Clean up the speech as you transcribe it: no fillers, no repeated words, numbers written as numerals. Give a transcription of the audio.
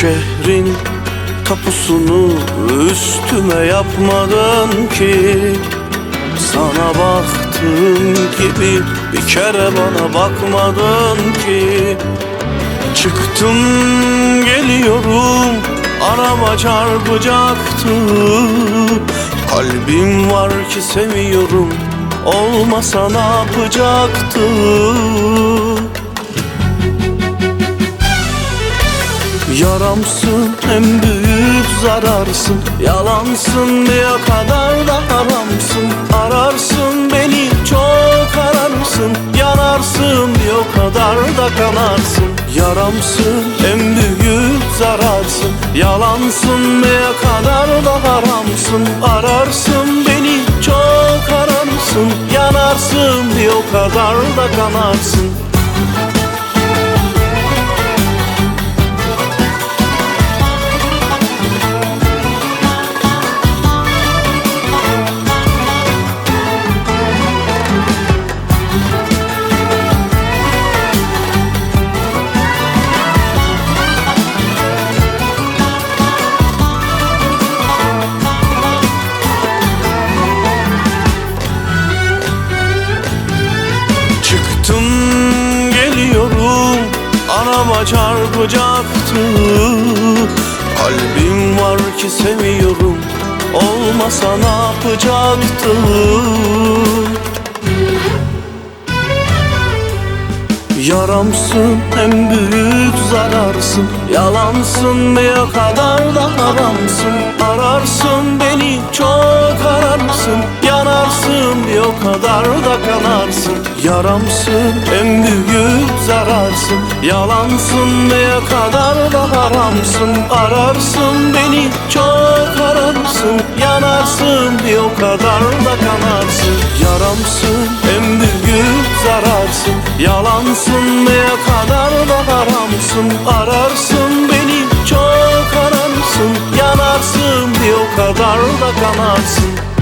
şehrin tapusunu üstüme yapmadın ki. Sana baktığım gibi bir kere bana bakmadın ki. Çıktım geliyorum, araba çarpacaktı. Kalbim var ki seviyorum, olmasa ne yapacaktı? Yaramsın, en büyük zararsın. Yalansın, bir o kadar da haramsın. Ararsın beni, çok ararsın. Yanarsın, bir o kadar da kanarsın. Yaramsın, en büyük zararsın. Yalansın, bir o kadar da haramsın. Ararsın beni, çok ararsın. Yanarsın, bir o kadar da kanarsın. Çıktım geliyorum, araba çarpacaktı. Kalbim var ki seviyorum, olmasa ne yapacaktı? Yaramsın, en büyük zararsın. Yalansın, bir o kadar da haramsın. Ararsın beni, çok ararsın. Yanarsın, bir o kadar da kanarsın. Yaramsın, en büyük zararsın. Yalansın, bir o kadar da haramsın. Ararsın beni, çok ararsın. Yanarsın, bir o kadar da kanarsın. Yaramsın, en büyük zararsın. Yalansın, bir o kadar da haramsın. Ararsın beni, çok ararsın. Yanarsın, bir o kadar da kanarsın.